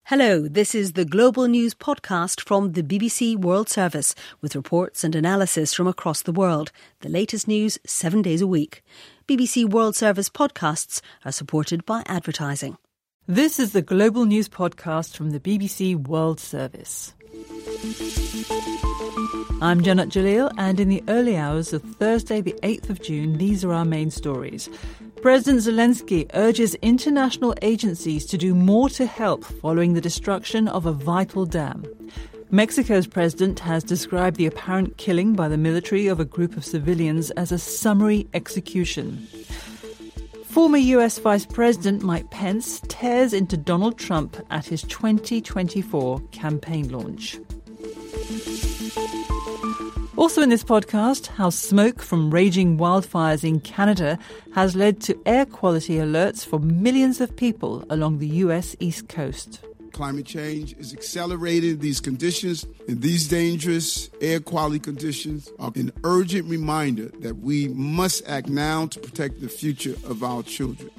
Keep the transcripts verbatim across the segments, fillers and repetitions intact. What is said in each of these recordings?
Hello, this is the Global News podcast from the B B C World Service with reports and analysis from across the world. The latest news seven days a week. B B C World Service podcasts are supported by advertising. This is the Global News podcast from the B B C World Service. I'm Janat Jalil, and in the early hours of Thursday the eighth of June, these are our main stories. President Zelensky urges international agencies to do more to help following the destruction of a vital dam. Mexico's president has described the apparent killing by the military of a group of civilians as a summary execution. Former U S Vice President Mike Pence tears into Donald Trump at his twenty twenty-four campaign launch. Also in this podcast, how smoke from raging wildfires in Canada has led to air quality alerts for millions of people along the U S East Coast. Climate change is accelerating these conditions, and these dangerous air quality conditions are an urgent reminder that we must act now to protect the future of our children.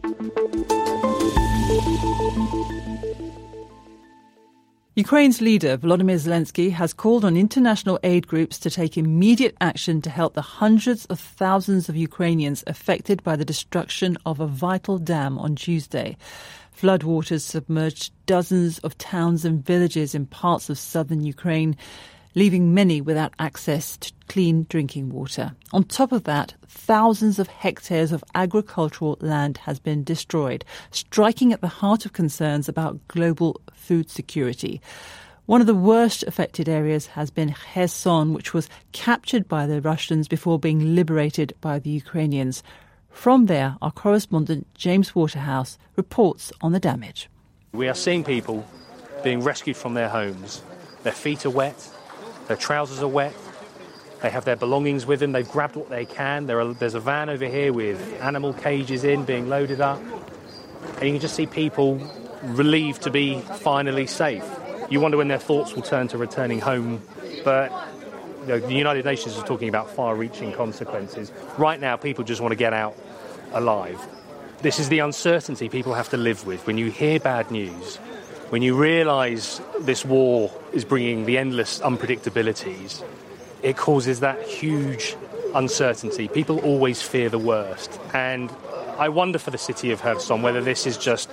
Ukraine's leader, Volodymyr Zelensky, has called on international aid groups to take immediate action to help the hundreds of thousands of Ukrainians affected by the destruction of a vital dam on Tuesday. Floodwaters submerged dozens of towns and villages in parts of southern Ukraine, leaving many without access to clean drinking water. On top of that, thousands of hectares of agricultural land has been destroyed, striking at the heart of concerns about global food security. One of the worst affected areas has been Kherson, which was captured by the Russians before being liberated by the Ukrainians. From there, our correspondent James Waterhouse reports on the damage. We are seeing people being rescued from their homes. Their feet are wet. Their trousers are wet. They have their belongings with them. They've grabbed what they can. There are, there's a van over here with animal cages in, being loaded up. And you can just see people relieved to be finally safe. You wonder when their thoughts will turn to returning home. But you know, the United Nations is talking about far-reaching consequences. Right now, people just want to get out alive. This is the uncertainty people have to live with. When you hear bad news, when you realise this war is bringing the endless unpredictabilities, it causes that huge uncertainty. People always fear the worst. And I wonder for the city of Kherson whether this is just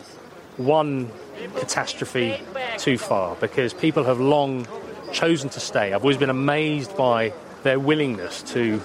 one catastrophe too far, because people have long chosen to stay. I've always been amazed by their willingness to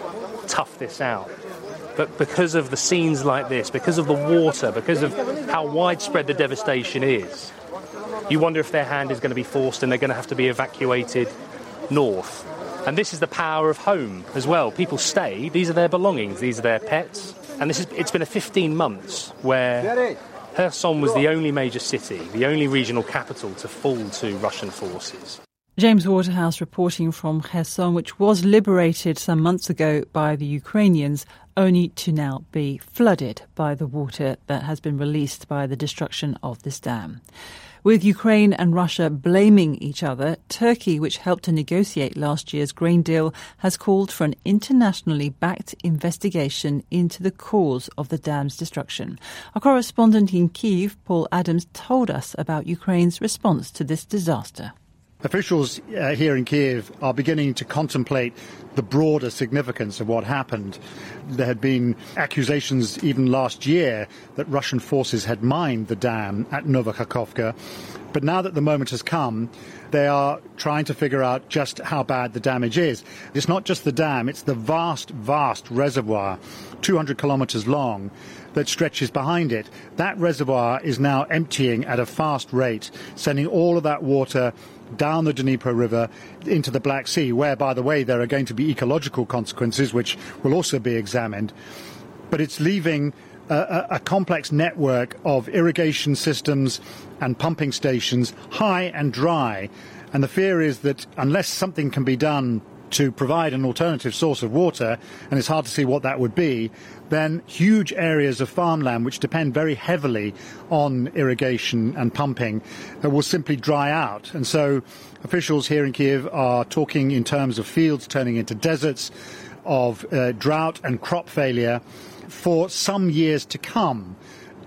tough this out. But because of the scenes like this, because of the water, because of how widespread the devastation is, you wonder if their hand is going to be forced and they're going to have to be evacuated north. And this is the power of home as well. People stay. These are their belongings. These are their pets. And this is, it's been a fifteen months where Kherson was the only major city, the only regional capital to fall to Russian forces. James Waterhouse reporting from Kherson, which was liberated some months ago by the Ukrainians, only to now be flooded by the water that has been released by the destruction of this dam. With Ukraine and Russia blaming each other, Turkey, which helped to negotiate last year's grain deal, has called for an internationally backed investigation into the cause of the dam's destruction. Our correspondent in Kyiv, Paul Adams, told us about Ukraine's response to this disaster. Officials uh, here in Kyiv are beginning to contemplate the broader significance of what happened. There had been accusations even last year that Russian forces had mined the dam at Novokakhovka. But now that the moment has come, they are trying to figure out just how bad the damage is. It's not just the dam, it's the vast, vast reservoir, two hundred kilometres long, that stretches behind it. That reservoir is now emptying at a fast rate, sending all of that water down the Dnipro River into the Black Sea, where, by the way, there are going to be ecological consequences, which will also be examined. But it's leaving a, a complex network of irrigation systems and pumping stations high and dry. And the fear is that unless something can be done to provide an alternative source of water, and it's hard to see what that would be, then huge areas of farmland which depend very heavily on irrigation and pumping uh, will simply dry out. And so officials here in Kyiv are talking in terms of fields turning into deserts, of uh, drought and crop failure for some years to come.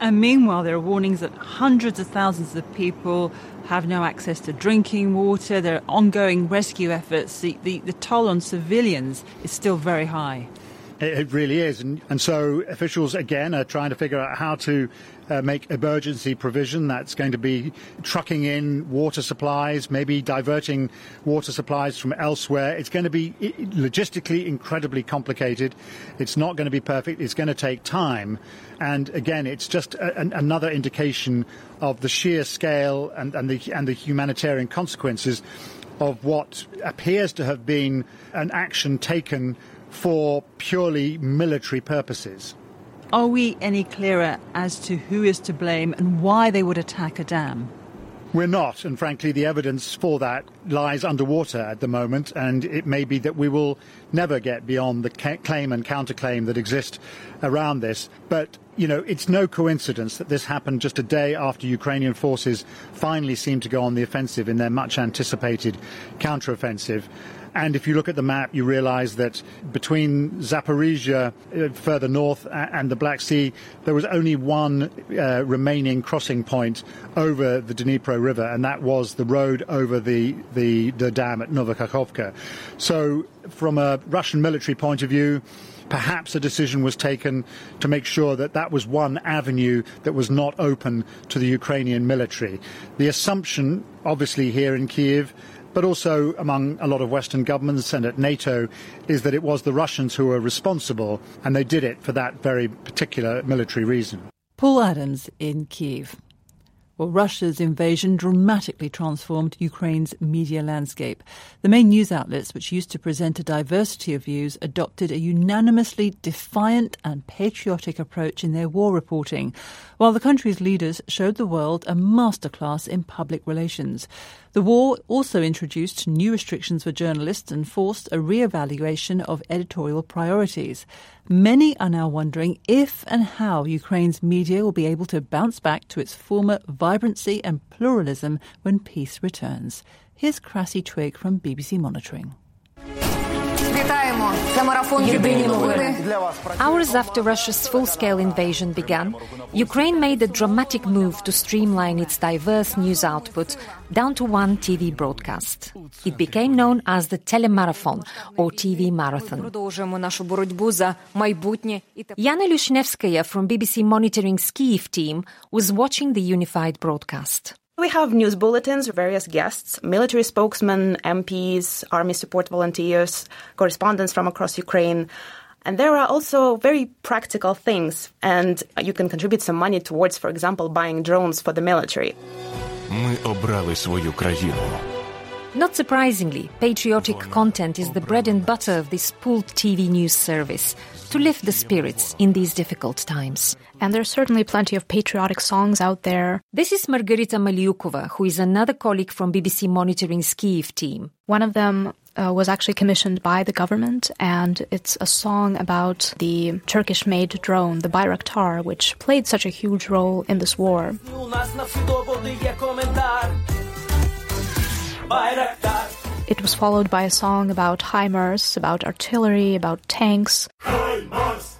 And meanwhile, there are warnings that hundreds of thousands of people have no access to drinking water. There are ongoing rescue efforts. The, the, the toll on civilians is still very high. It really is. And, and so officials, again, are trying to figure out how to uh, make emergency provision. That's going to be trucking in water supplies, maybe diverting water supplies from elsewhere. It's going to be logistically incredibly complicated. It's not going to be perfect. It's going to take time. And again, it's just a, an, another indication of the sheer scale and, and, the, and the humanitarian consequences of what appears to have been an action taken for purely military purposes. Are we any clearer as to who is to blame and why they would attack a dam? We're not, and frankly the evidence for that lies underwater at the moment, and it may be that we will never get beyond the ca- claim and counterclaim that exist around this. But, you know, it's no coincidence that this happened just a day after Ukrainian forces finally seemed to go on the offensive in their much anticipated counteroffensive. And if you look at the map, you realize that between Zaporizhia, uh, further north, uh, and the Black Sea, there was only one uh, remaining crossing point over the Dnipro River, and that was the road over the, the, the dam at Novokakhovka. So from a Russian military point of view, perhaps a decision was taken to make sure that that was one avenue that was not open to the Ukrainian military. The assumption, obviously here in Kyiv, but also among a lot of Western governments and at NATO, is that it was the Russians who were responsible, and they did it for that very particular military reason. Paul Adams in Kyiv. Well, Russia's invasion dramatically transformed Ukraine's media landscape. The main news outlets, which used to present a diversity of views, adopted a unanimously defiant and patriotic approach in their war reporting, while the country's leaders showed the world a masterclass in public relations. The war also introduced new restrictions for journalists and forced a re-evaluation of editorial priorities. Many are now wondering if and how Ukraine's media will be able to bounce back to its former vibrancy and pluralism when peace returns. Here's Krassi Twig from B B C Monitoring. Hours after Russia's full-scale invasion began, Ukraine made a dramatic move to streamline its diverse news output down to one T V broadcast. It became known as the Telemarathon, or T V Marathon. Yana Lushnevskaya from B B C Monitoring's Kyiv team was watching the unified broadcast. We have news bulletins, various guests, military spokesmen, M Ps, army support volunteers, correspondents from across Ukraine. And there are also very practical things, and you can contribute some money towards, for example, buying drones for the military. Ми обрали свою країну. Not surprisingly, patriotic content is the bread and butter of this pooled T V news service to lift the spirits in these difficult times. And there's certainly plenty of patriotic songs out there. This is Margarita Maliukova, who is another colleague from B B C Monitoring's Kyiv team. One of them uh, was actually commissioned by the government, and it's a song about the Turkish-made drone, the Bayraktar, which played such a huge role in this war. It was followed by a song about HIMARS, about artillery, about tanks. HIMARS!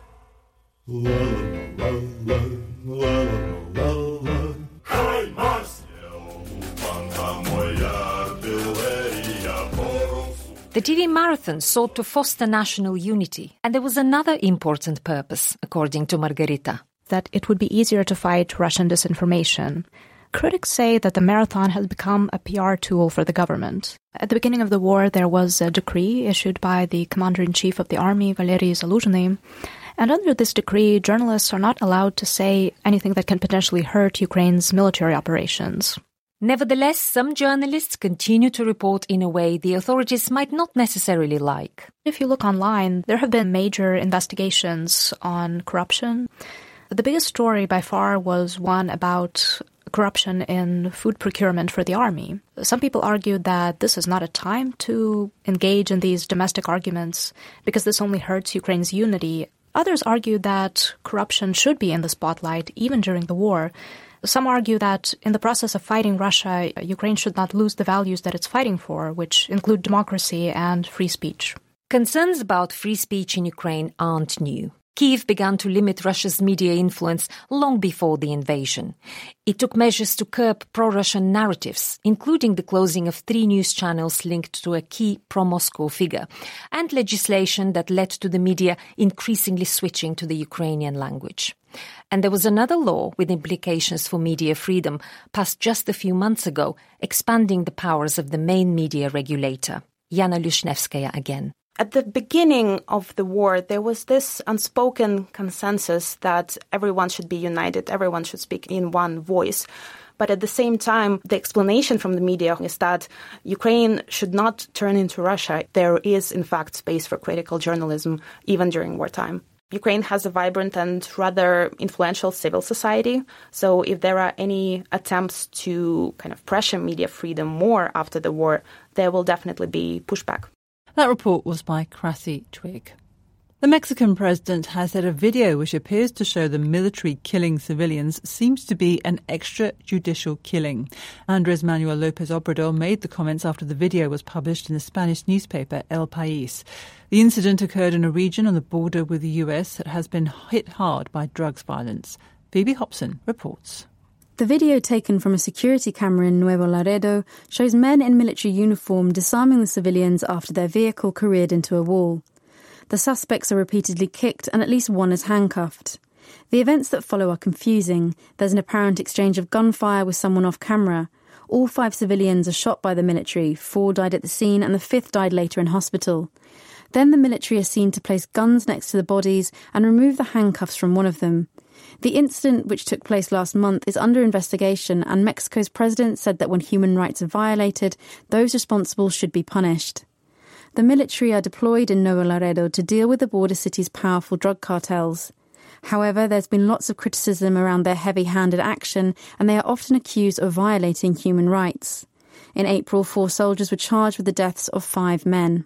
The T V Marathon sought to foster national unity, and there was another important purpose, according to Margarita. That it would be easier to fight Russian disinformation. Critics say that the marathon has become a P R tool for the government. At the beginning of the war, there was a decree issued by the commander-in-chief of the army, Valery Zaluzhny, and under this decree, journalists are not allowed to say anything that can potentially hurt Ukraine's military operations. Nevertheless, some journalists continue to report in a way the authorities might not necessarily like. If you look online, there have been major investigations on corruption. The biggest story by far was one about corruption in food procurement for the army. Some people argued that this is not a time to engage in these domestic arguments because this only hurts Ukraine's unity. Others argued that corruption should be in the spotlight even during the war. Some argue that in the process of fighting Russia, Ukraine should not lose the values that it's fighting for, which include democracy and free speech. Concerns about free speech in Ukraine aren't new. Kyiv began to limit Russia's media influence long before the invasion. It took measures to curb pro-Russian narratives, including the closing of three news channels linked to a key pro-Moscow figure, and legislation that led to the media increasingly switching to the Ukrainian language. And there was another law with implications for media freedom, passed just a few months ago, expanding the powers of the main media regulator. Yana Lushnevskaya again. At the beginning of the war, there was this unspoken consensus that everyone should be united, everyone should speak in one voice. But at the same time, the explanation from the media is that Ukraine should not turn into Russia. There is, in fact, space for critical journalism, even during wartime. Ukraine has a vibrant and rather influential civil society. So if there are any attempts to kind of pressure media freedom more after the war, there will definitely be pushback. That report was by Krasi Twig. The Mexican president has said a video which appears to show the military killing civilians seems to be an extrajudicial killing. Andrés Manuel López Obrador made the comments after the video was published in the Spanish newspaper El País. The incident occurred in a region on the border with the U S that has been hit hard by drugs violence. Phoebe Hobson reports. The video taken from a security camera in Nuevo Laredo shows men in military uniform disarming the civilians after their vehicle careered into a wall. The suspects are repeatedly kicked and at least one is handcuffed. The events that follow are confusing. There's an apparent exchange of gunfire with someone off camera. All five civilians are shot by the military. Four died at the scene and the fifth died later in hospital. Then the military are seen to place guns next to the bodies and remove the handcuffs from one of them. The incident, which took place last month, is under investigation, and Mexico's president said that when human rights are violated, those responsible should be punished. The military are deployed in Nuevo Laredo to deal with the border city's powerful drug cartels. However, there's been lots of criticism around their heavy-handed action, and they are often accused of violating human rights. In April, four soldiers were charged with the deaths of five men.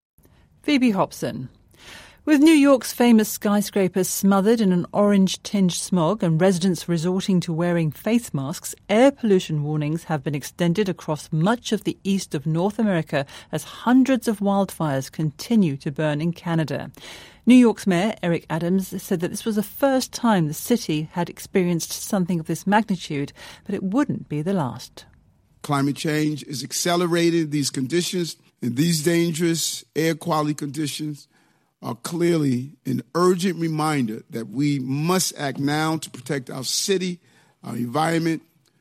Phoebe Hobson. With New York's famous skyscrapers smothered in an orange-tinged smog and residents resorting to wearing face masks, air pollution warnings have been extended across much of the east of North America as hundreds of wildfires continue to burn in Canada. New York's Mayor Eric Adams said that this was the first time the city had experienced something of this magnitude, but it wouldn't be the last. Climate change is accelerating these conditions, and these dangerous air quality conditions are clearly an urgent reminder that we must act now to protect our city, our environment,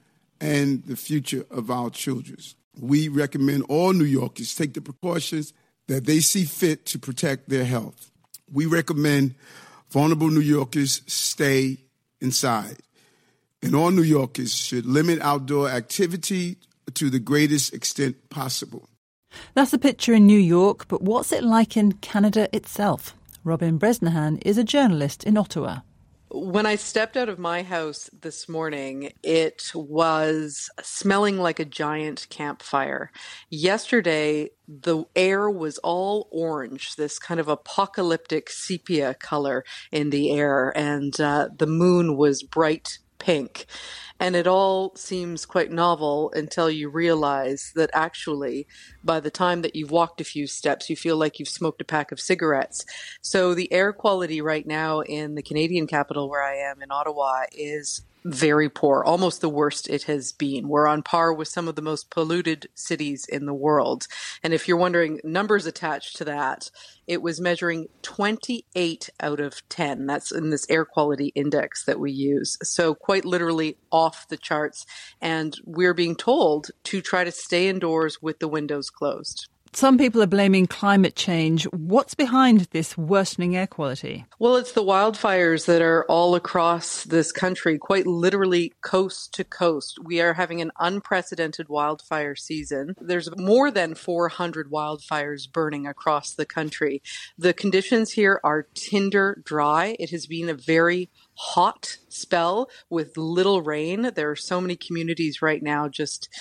and the future of our children. We recommend all New Yorkers take the precautions that they see fit to protect their health. We recommend vulnerable New Yorkers stay inside, and all New Yorkers should limit outdoor activity to the greatest extent possible. That's a picture in New York, but what's it like in Canada itself? Robin Bresnahan is a journalist in Ottawa. When I stepped out of my house this morning, it was smelling like a giant campfire. Yesterday, the air was all orange, this kind of apocalyptic sepia color in the air, and uh, the moon was bright pink. And it all seems quite novel until you realize that actually, by the time that you've walked a few steps, you feel like you've smoked a pack of cigarettes. So the air quality right now in the Canadian capital where I am in Ottawa is very poor, almost the worst it has been. We're on par with some of the most polluted cities in the world. And if you're wondering numbers attached to that, it was measuring twenty-eight out of ten. That's in this air quality index that we use. So quite literally off the charts. And we're being told to try to stay indoors with the windows closed. Some people are blaming climate change. What's behind this worsening air quality? Well, it's the wildfires that are all across this country, quite literally coast to coast. We are having an unprecedented wildfire season. There's more than four hundred wildfires burning across the country. The conditions here are tinder dry. It has been a very hot spell with little rain. There are so many communities right now just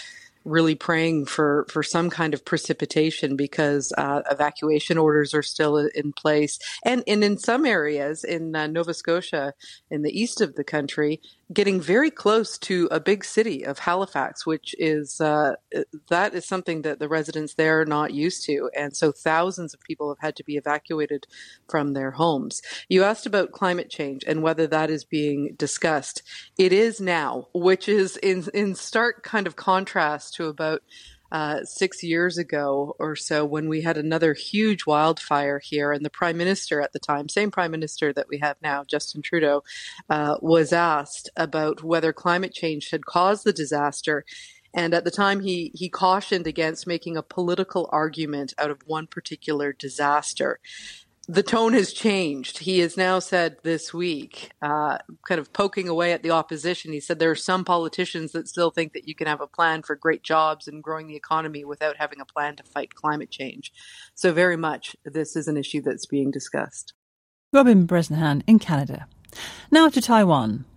really praying for, for some kind of precipitation because uh, evacuation orders are still in place. And, and in some areas in uh, Nova Scotia, in the east of the country, getting very close to a big city of Halifax, which is, uh, that is something that the residents there are not used to. And so thousands of people have had to be evacuated from their homes. You asked about climate change and whether that is being discussed. It is now, which is in, in stark kind of contrast to about Uh, six years ago or so when we had another huge wildfire here, and the Prime Minister at the time, same Prime Minister that we have now, Justin Trudeau, uh, was asked about whether climate change had caused the disaster. And at the time, he, he cautioned against making a political argument out of one particular disaster. The tone has changed. He has now said this week, uh, kind of poking away at the opposition, he said there are some politicians that still think that you can have a plan for great jobs and growing the economy without having a plan to fight climate change. So very much this is an issue that's being discussed. Robin Bresnahan in Canada. Now to Taiwan.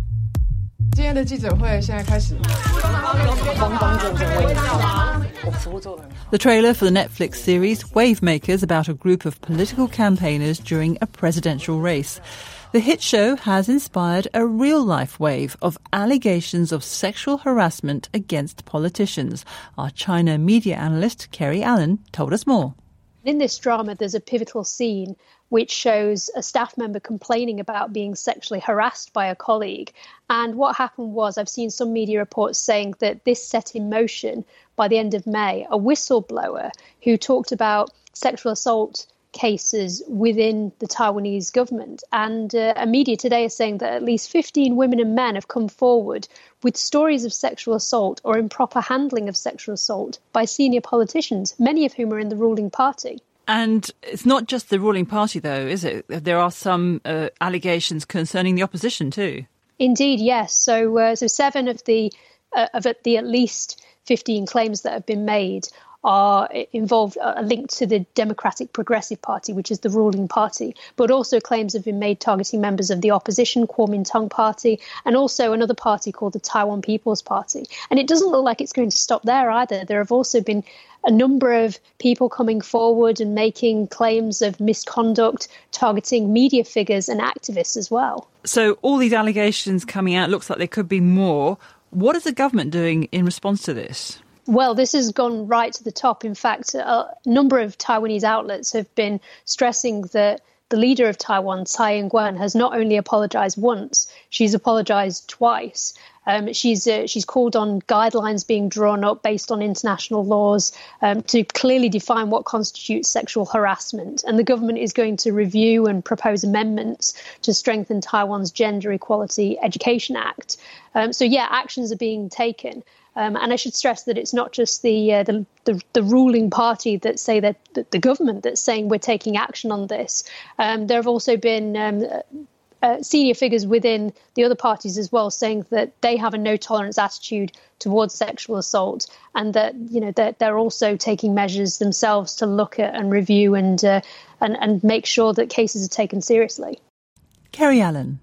The trailer for the Netflix series Wavemakers, about a group of political campaigners during a presidential race. The hit show has inspired a real-life wave of allegations of sexual harassment against politicians. Our China media analyst Kerry Allen told us more. In this drama, there's a pivotal scene which shows a staff member complaining about being sexually harassed by a colleague. And what happened was, I've seen some media reports saying that this set in motion, by the end of May, a whistleblower who talked about sexual assault cases within the Taiwanese government. And uh, a media today is saying that at least fifteen women and men have come forward with stories of sexual assault or improper handling of sexual assault by senior politicians, many of whom are in the ruling party. And it's not just the ruling party, though, is it? There are some uh, allegations concerning the opposition, too. Indeed, yes. So, uh, so seven of the uh, of the at least fifteen claims that have been made are involved, are linked to the Democratic Progressive Party, which is the ruling party, but also claims have been made targeting members of the opposition, Kuomintang Party, and also another party called the Taiwan People's Party. And it doesn't look like it's going to stop there either. There have also been a number of people coming forward and making claims of misconduct, targeting media figures and activists as well. So all these allegations coming out, looks like there could be more. What is the government doing in response to this? Well, this has gone right to the top. In fact, a number of Taiwanese outlets have been stressing that the leader of Taiwan, Tsai Ing-wen, has not only apologised once, she's apologised twice. Um, she's uh, she's called on guidelines being drawn up based on international laws um, to clearly define what constitutes sexual harassment. And the government is going to review and propose amendments to strengthen Taiwan's Gender Equality Education Act. Um, so, yeah, actions are being taken. Um, and I should stress that it's not just the, uh, the, the the ruling party that say that, that the government that's saying we're taking action on this. Um, there have also been um, uh, senior figures within the other parties as well saying that they have a no tolerance attitude towards sexual assault, and that you know that they're also taking measures themselves to look at and review and uh, and and make sure that cases are taken seriously. Kerry Allen.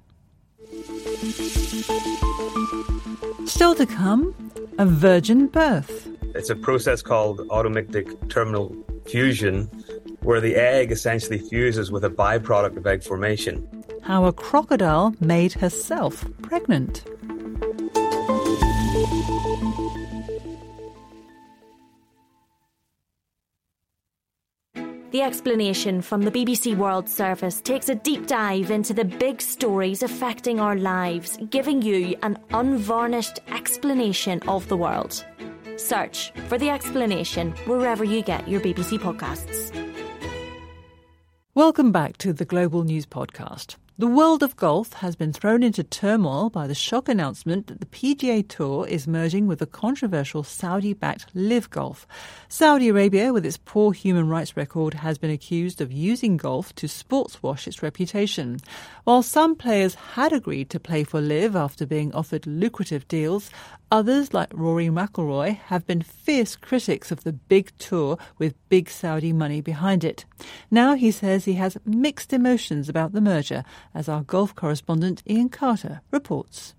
Still to come. A virgin birth. It's a process called automictic terminal fusion, where the egg essentially fuses with a byproduct of egg formation. How a crocodile made herself pregnant. The Explanation from the B B C World Service takes a deep dive into the big stories affecting our lives, giving you an unvarnished explanation of the world. Search for The Explanation wherever you get your B B C podcasts. Welcome back to the Global News Podcast. The world of golf has been thrown into turmoil by the shock announcement that the P G A Tour is merging with the controversial Saudi-backed Live Golf. Saudi Arabia, with its poor human rights record, has been accused of using golf to sportswash its reputation. While some players had agreed to play for Live after being offered lucrative deals, others, like Rory McIlroy, have been fierce critics of the big tour with big Saudi money behind it. Now he says he has mixed emotions about the merger, as our golf correspondent Ian Carter reports.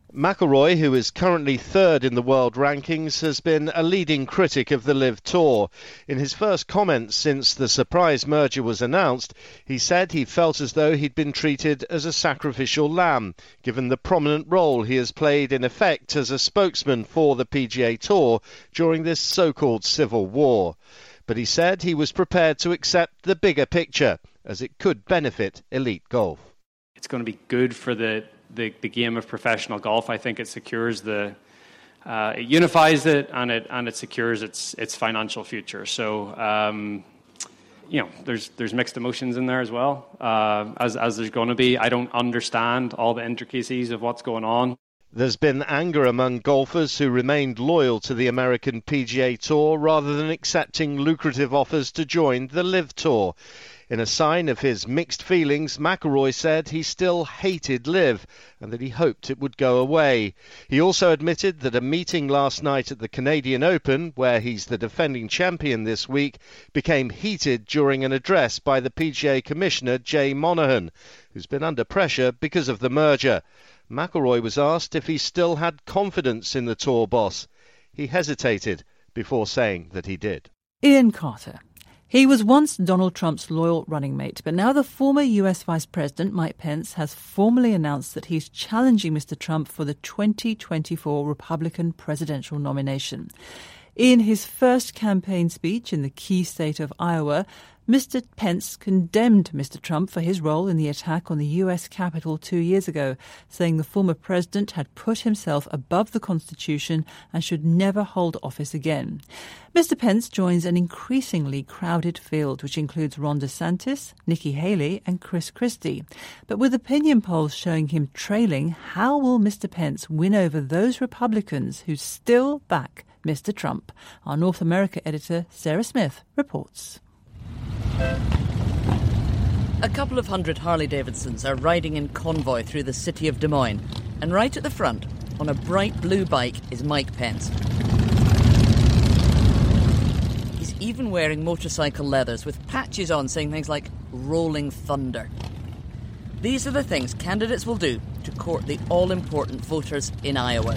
McIlroy, who is currently third in the world rankings, has been a leading critic of the LIV Tour. In his first comments since the surprise merger was announced, he said he felt as though he'd been treated as a sacrificial lamb, given the prominent role he has played in effect as a spokesman for the P G A Tour during this so-called civil war. But he said he was prepared to accept the bigger picture, as it could benefit elite golf. It's going to be good for the The, the game of professional golf. I think it secures the, uh, it unifies it, and it and it secures its its financial future. So, um, you know, there's there's mixed emotions in there as well, uh, as as there's going to be. I don't understand all the intricacies of what's going on. There's been anger among golfers who remained loyal to the American P G A Tour rather than accepting lucrative offers to join the LIV Tour. In a sign of his mixed feelings, McIlroy said he still hated LIV and that he hoped it would go away. He also admitted that a meeting last night at the Canadian Open, where he's the defending champion this week, became heated during an address by the P G A Commissioner Jay Monahan, who's been under pressure because of the merger. McIlroy was asked if he still had confidence in the Tour boss. He hesitated before saying that he did. Ian Carter. He was once Donald Trump's loyal running mate, but now the former U S Vice President Mike Pence has formally announced that he's challenging Mister Trump for the twenty twenty-four Republican presidential nomination. In his first campaign speech in the key state of Iowa, Mister Pence condemned Mister Trump for his role in the attack on the U S Capitol two years ago, saying the former president had put himself above the Constitution and should never hold office again. Mister Pence joins an increasingly crowded field, which includes Ron DeSantis, Nikki Haley and Chris Christie. But with opinion polls showing him trailing, how will Mister Pence win over those Republicans who still back Mister Trump? Our North America editor, Sarah Smith, reports. A couple of hundred Harley-Davidsons are riding in convoy through the city of Des Moines, and right at the front, on a bright blue bike, is Mike Pence. He's even wearing motorcycle leathers with patches on saying things like Rolling Thunder. These are the things candidates will do to court the all-important voters in Iowa.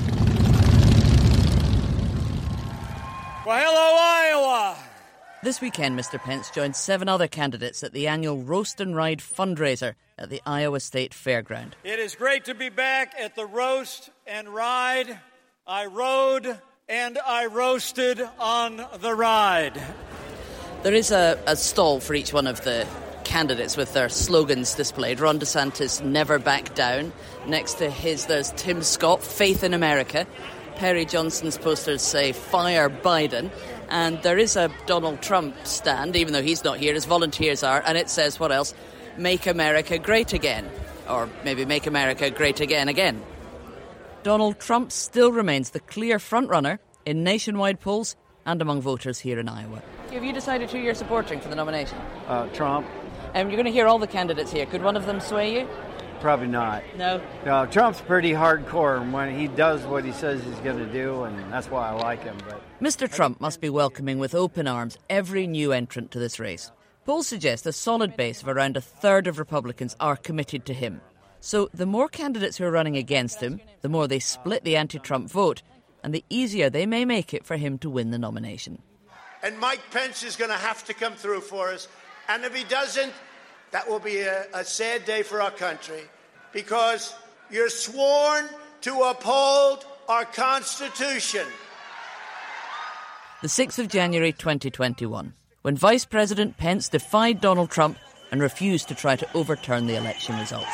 Well, hello, Iowa! This weekend, Mister Pence joined seven other candidates at the annual Roast and Ride fundraiser at the Iowa State Fairground. It is great to be back at the Roast and Ride. I rode and I roasted on the ride. There is a, a stall for each one of the candidates with their slogans displayed. Ron DeSantis, never back down. Next to his, there's Tim Scott, faith in America. Perry Johnson's posters say, fire Biden. And there is a Donald Trump stand, even though he's not here, his volunteers are, and it says, what else? Make America great again. Or maybe make America great again again. Donald Trump still remains the clear frontrunner in nationwide polls and among voters here in Iowa. Have you decided who you're supporting for the nomination? Uh, Trump. Um, you're going to hear all the candidates here. Could one of them sway you? Probably not. No? No, Trump's pretty hardcore when he does what he says he's going to do, and that's why I like him. But Mister Trump must be welcoming with open arms every new entrant to this race. Polls suggest a solid base of around a third of Republicans are committed to him. So the more candidates who are running against him, the more they split the anti-Trump vote, and the easier they may make it for him to win the nomination. And Mike Pence is going to have to come through for us. And if he doesn't, that will be a, a sad day for our country, because you're sworn to uphold our Constitution. The sixth of January twenty twenty-one, when Vice President Pence defied Donald Trump and refused to try to overturn the election results.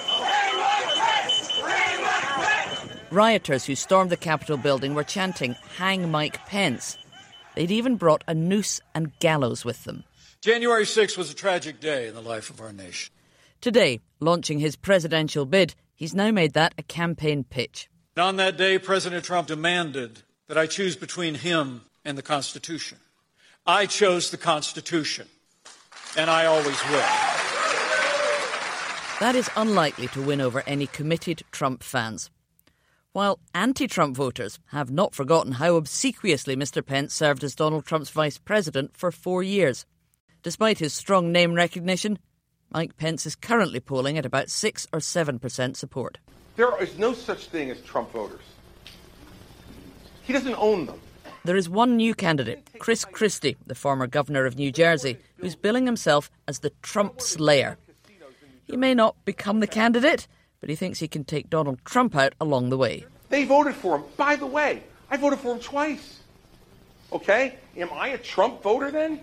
Rioters who stormed the Capitol building were chanting, "Hang Mike Pence." They'd even brought a noose and gallows with them. January sixth was a tragic day in the life of our nation. Today, launching his presidential bid, he's now made that a campaign pitch. On that day, President Trump demanded that I choose between him and the Constitution. I chose the Constitution, and I always will. That is unlikely to win over any committed Trump fans. While anti-Trump voters have not forgotten how obsequiously Mister Pence served as Donald Trump's vice president for four years. Despite his strong name recognition, Mike Pence is currently polling at about six or seven percent support. There is no such thing as Trump voters. He doesn't own them. There is one new candidate, Chris Christie, the former governor of New Jersey, who's billing himself as the Trump Slayer. He may not become the candidate, but he thinks he can take Donald Trump out along the way. They voted for him. By the way, I voted for him twice. Okay? Am I a Trump voter then?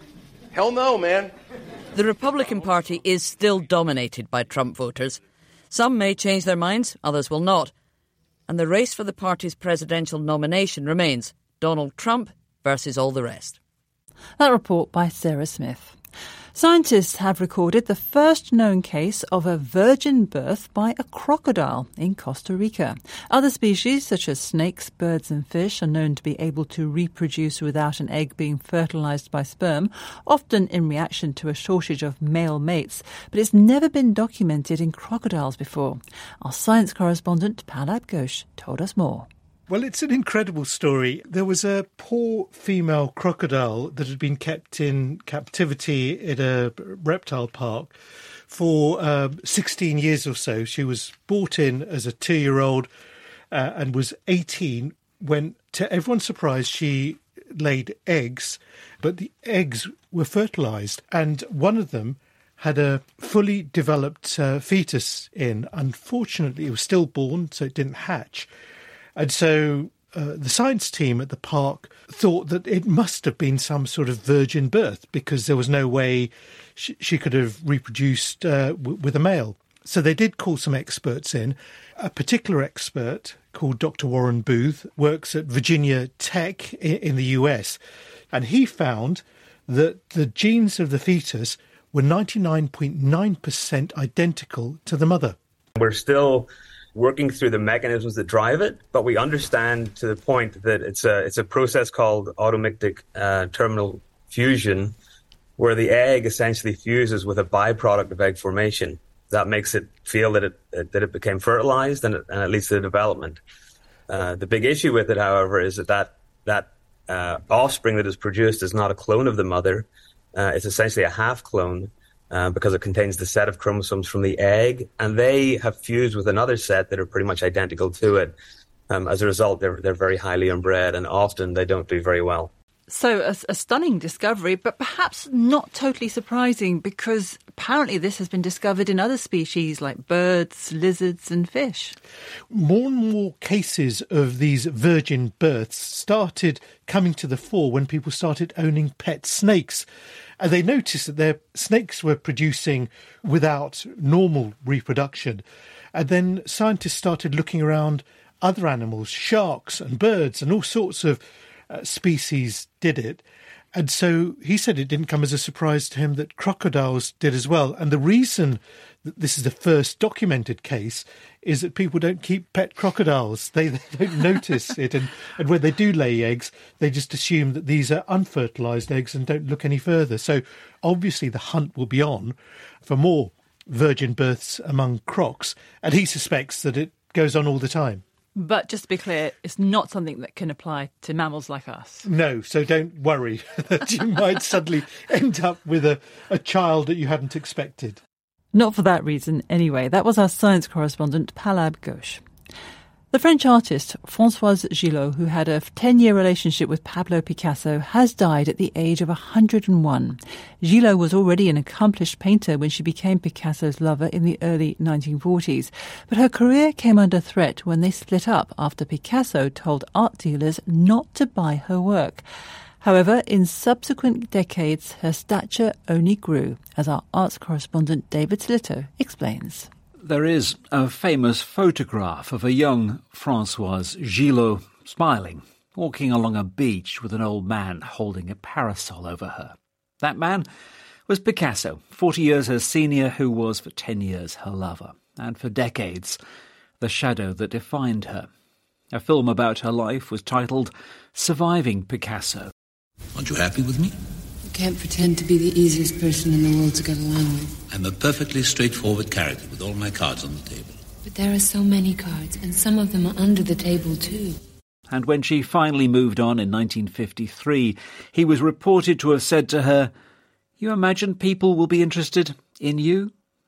Hell no, man. The Republican Party is still dominated by Trump voters. Some may change their minds, others will not. And the race for the party's presidential nomination remains Donald Trump versus all the rest. That report by Sarah Smith. Scientists have recorded the first known case of a virgin birth by a crocodile in Costa Rica. Other species, such as snakes, birds and fish, are known to be able to reproduce without an egg being fertilized by sperm, often in reaction to a shortage of male mates. But it's never been documented in crocodiles before. Our science correspondent, Palab Ghosh, told us more. Well, it's an incredible story. There was a poor female crocodile that had been kept in captivity in a reptile park for uh, sixteen years or so. She was brought in as a two-year-old uh, and was eighteen when, to everyone's surprise, she laid eggs, but the eggs were fertilised, and one of them had a fully developed uh, fetus in. Unfortunately, it was stillborn, so it didn't hatch. And so uh, the science team at the park thought that it must have been some sort of virgin birth because there was no way she, she could have reproduced uh, w- with a male. So they did call some experts in. A particular expert called Doctor Warren Booth works at Virginia Tech in, in the U S, and he found that the genes of the fetus were ninety-nine point nine percent identical to the mother. We're still working through the mechanisms that drive it, but we understand to the point that it's a it's a process called automictic uh, terminal fusion, where the egg essentially fuses with a byproduct of egg formation. That makes it feel that it that it became fertilized, and it, and it leads to the development. Uh, the big issue with it, however, is that that, that uh, offspring that is produced is not a clone of the mother. Uh, it's essentially a half clone. Uh, because it contains the set of chromosomes from the egg, and they have fused with another set that are pretty much identical to it. Um, as a result, they're they're very highly inbred, and often they don't do very well. So a, a stunning discovery, but perhaps not totally surprising, because apparently this has been discovered in other species like birds, lizards and fish. More and more cases of these virgin births started coming to the fore when people started owning pet snakes. And they noticed that their snakes were producing without normal reproduction. And then scientists started looking around other animals, sharks and birds and all sorts of uh, species did it. And so he said it didn't come as a surprise to him that crocodiles did as well. And the reason that this is the first documented case is that people don't keep pet crocodiles. They, they don't notice it. And, and when they do lay eggs, they just assume that these are unfertilised eggs and don't look any further. So obviously the hunt will be on for more virgin births among crocs. And he suspects that it goes on all the time. But just to be clear, it's not something that can apply to mammals like us. No, so don't worry that you might suddenly end up with a, a child that you hadn't expected. Not for that reason, anyway. That was our science correspondent, Palab Ghosh. The French artist Françoise Gillot, who had a ten-year relationship with Pablo Picasso, has died at the age of one hundred and one. Gillot was already an accomplished painter when she became Picasso's lover in the early nineteen forties. But her career came under threat when they split up after Picasso told art dealers not to buy her work. However, in subsequent decades, her stature only grew, as our arts correspondent David Slitto explains. There is a famous photograph of a young Françoise Gillot smiling, walking along a beach with an old man holding a parasol over her. That man was Picasso, forty years her senior, who was for ten years her lover, and for decades the shadow that defined her. A film about her life was titled Surviving Picasso. Aren't you happy with me? You can't pretend to be the easiest person in the world to get along with. I'm a perfectly straightforward character with all my cards on the table. But there are so many cards, and some of them are under the table too. And when she finally moved on in nineteen fifty-three, he was reported to have said to her, "You imagine people will be interested in you?"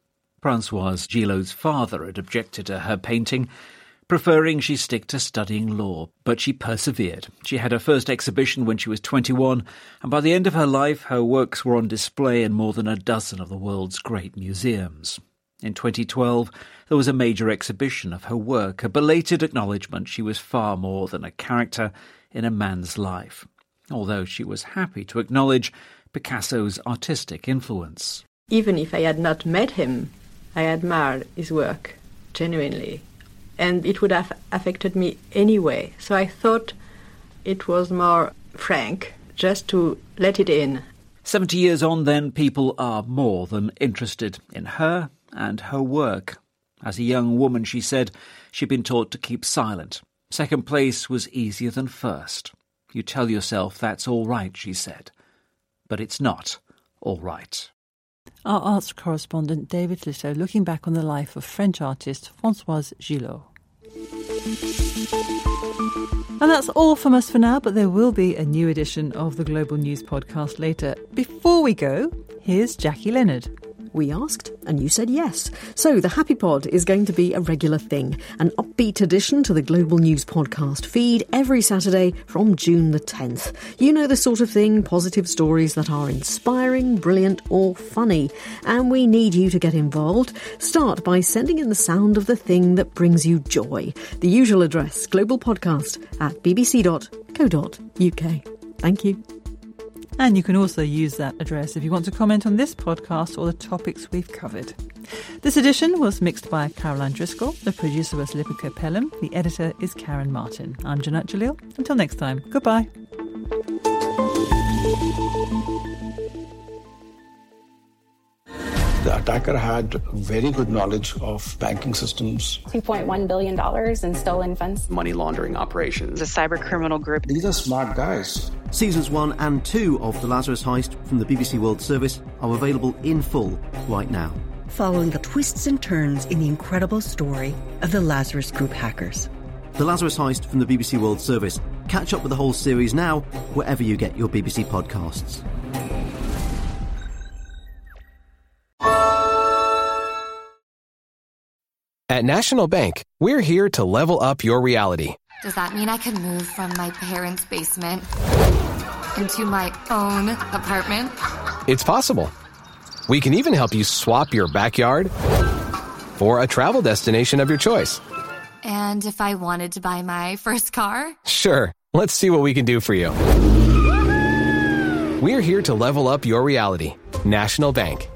Françoise Gillot's father had objected to her painting, preferring she stick to studying law, but she persevered. She had her first exhibition when she was twenty-one, and by the end of her life her works were on display in more than a dozen of the world's great museums. In twenty twelve, there was a major exhibition of her work, a belated acknowledgement she was far more than a character in a man's life, although she was happy to acknowledge Picasso's artistic influence. Even if I had not met him, I admired his work, genuinely. And it would have affected me anyway. So I thought it was more frank, just to let it in. Seventy years on, then, people are more than interested in her and her work. As a young woman, she said, she'd been taught to keep silent. Second place was easier than first. You tell yourself that's all right, she said. But it's not all right. Our arts correspondent David Litto looking back on the life of French artist Françoise Gillot. And that's all from us for now, but there will be a new edition of the Global News podcast later. Before we go, here's Jackie Leonard. We asked, and you said yes. So the Happy Pod is going to be a regular thing, an upbeat addition to the Global News podcast feed every Saturday from June the tenth. You know the sort of thing, positive stories that are inspiring, brilliant or funny. And we need you to get involved. Start by sending in the sound of the thing that brings you joy. The usual address, globalpodcast at b b c dot co dot u k. Thank you. And you can also use that address if you want to comment on this podcast or the topics we've covered. This edition was mixed by Caroline Driscoll. The producer was Lipika Pelham. The editor is Karen Martin. I'm Janat Jalil. Until next time, goodbye. The attacker had very good knowledge of banking systems. two point one billion dollars in stolen funds. Money laundering operations. A cyber criminal group. These are smart guys. Seasons one and two of The Lazarus Heist from the B B C World Service are available in full right now. Following the twists and turns in the incredible story of the Lazarus Group hackers. The Lazarus Heist from the B B C World Service. Catch up with the whole series now, wherever you get your B B C podcasts. At National Bank, we're here to level up your reality. Does that mean I can move from my parents' basement into my own apartment? It's possible. We can even help you swap your backyard for a travel destination of your choice. And if I wanted to buy my first car? Sure. Let's see what we can do for you. We're here to level up your reality. National Bank.